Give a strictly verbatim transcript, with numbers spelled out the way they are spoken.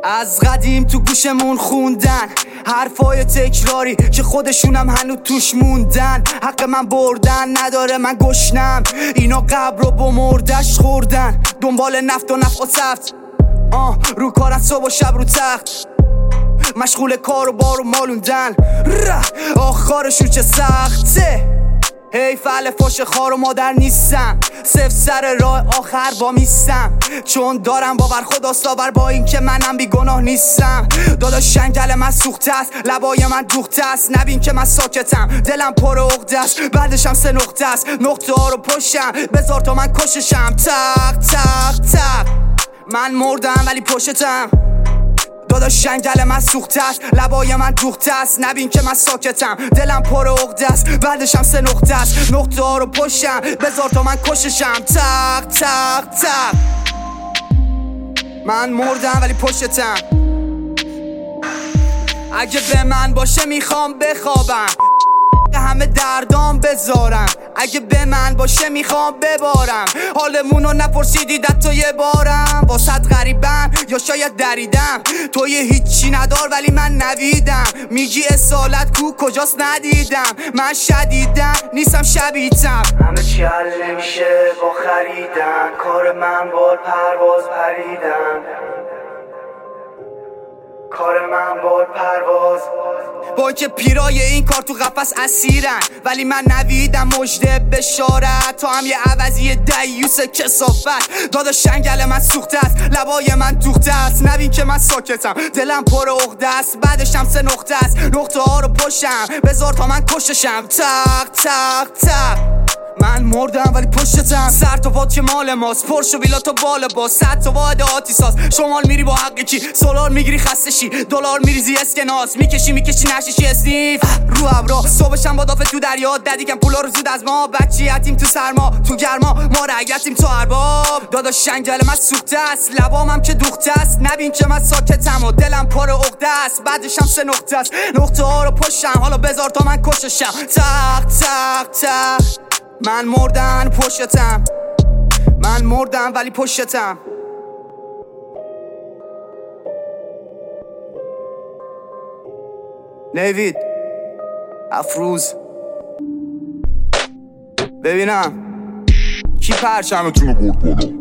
از قدیم تو گوشمون خوندن حرفای تکراری که خودشونم هنو توش موندن. حق من بردن نداره، من گشنم، اینا قبر رو با مردش خوردن. دنبال نفت و نفع و سفت، آه رو کار از صبح و شب رو تخت، مشغول کار و بار و مالوندن. آخرشون چه سخته، حیف اهل فاش خار و مادر نیستم. صفر سر راه آخر با میستم، چون دارم باور خدا ساور با این که منم بی گناه نیستم. داداش شنگل من سوخته است، لبای من دوخته است. نبین که من ساکتم، دلم پر عقده است. بعدشم سه نقطه است، نقطه ها رو پشتم. بذار تا من کششم، تق تق تق. من مردم ولی پشتم. داداش شنگل من سوخته است، لبای من دوخته است. نبین که من ساکتم، دلم پر عقده است. بعدشم سه نقطه است، نقطه ها رو پشتم. بذار تا من کششم، تق تق تق. من مردم ولی پشتم. اگه به من باشه میخوام بخوابم، همه دردام بذارم. اگه به من باشه میخوام ببارم، حالمونو نپرسیدید حتی یه بارم. واسط غریبم یا شاید دریدم، تو یه هیچی ندار ولی من نویدم. میگی اصالت کو کجاست ندیدم، من شدیدم نیستم شبیتم. همه چی حل نمیشه با خریدن، کار من بال پرواز پریدن. کار من بال پرواز با که پیرای این کار تو قفس اسیرن، ولی من نویدم مجده بشارت. تو هم یه عوضی دیوس کسافت. داداش شنگل من سوخته است، لبای من دوخته است. نبین که من ساکتم، دلم پر عقده است. بعدشم سه نقطه است، نقطه ها رو پشتم. بذار تا من کششم، تق تق تق. من مردم ولی پشتم. سر تا پات که مال ماست، پرش و ویلا تا بال باز. صد تا واحد آتی ساز، شمال میری با حق کی؟ سولار میگیری خسته شی، دلار میریزی اسکناس. میکشی میکشی نشیشی اسنیف رو ابرا. صبحشم با دافه تو دریا، ددیکم پولا رو زود از ما. بچی یتیم تو سرما، تو گرما ما رگتیم تو ارباب. داداش شنگل من سوخته است، لبامم که دوخته است. نبین که من ساکتم و دلم پر عقده است. بعدشم سه نقطه است، نقطه ها رو پشتم. حالا بذار تا من کششم، تق تق تق. من مردم پشتم، من مردم ولی پشتم. نیوید افروز ببینم کی پرچمتون رو برد بالا.